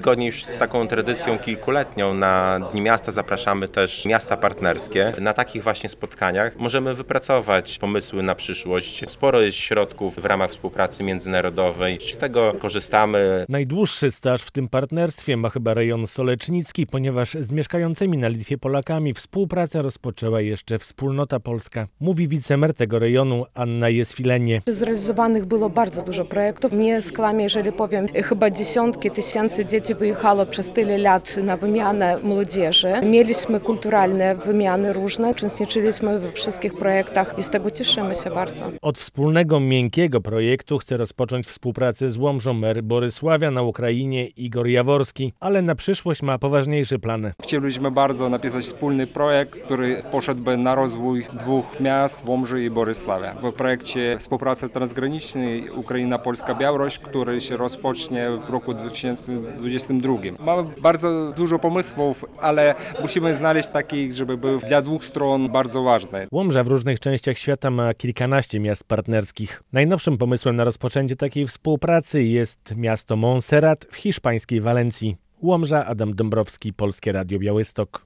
zgodnie już z taką tradycją kilkuletnią na Dni Miasta zapraszamy też miasta partnerskie. Na takich właśnie spotkaniach możemy wypracować pomysły na przyszłość. Sporo jest środków w ramach współpracy międzynarodowej. Z tego korzystamy. Najdłuższy staż w tym partnerstwie ma chyba rejon solecznicki, ponieważ z mieszkającymi na Litwie Polakami współpracę rozpoczęła jeszcze Wspólnota Polska. Mówi wicemer tego rejonu Anna Jesfilenie. Zrealizowanych było bardzo dużo projektów. Nie skłamię, jeżeli powiem, chyba dziesiątki tysięcy dzieci wyjechało przez tyle lat na wymianę młodzieży. Mieliśmy kulturalne wymiany różne, uczestniczyliśmy we wszystkich projektach i z tego cieszymy się bardzo. Od wspólnego miękkiego projektu chce rozpocząć współpracę z Łomżą mer Borysławia na Ukrainie Igor Jaworski, ale na przyszłość ma poważniejsze plany. Chcielibyśmy bardzo napisać wspólny projekt, który poszedłby na rozwój dwóch miast, Łomży i Borysławia. W projekcie współpracy transgranicznej Ukraina-Polska-Białoruś, który się rozpocznie w roku 2022. Mamy bardzo dużo pomysłów, ale musimy znaleźć taki, żeby był dla dwóch stron bardzo ważny. Łomża w różnych częściach świata ma kilkanaście miast partnerskich. Najnowszym pomysłem na rozpoczęcie takiej współpracy jest miasto Montserrat w hiszpańskiej Walencji. Łomża, Adam Dąbrowski, Polskie Radio Białystok.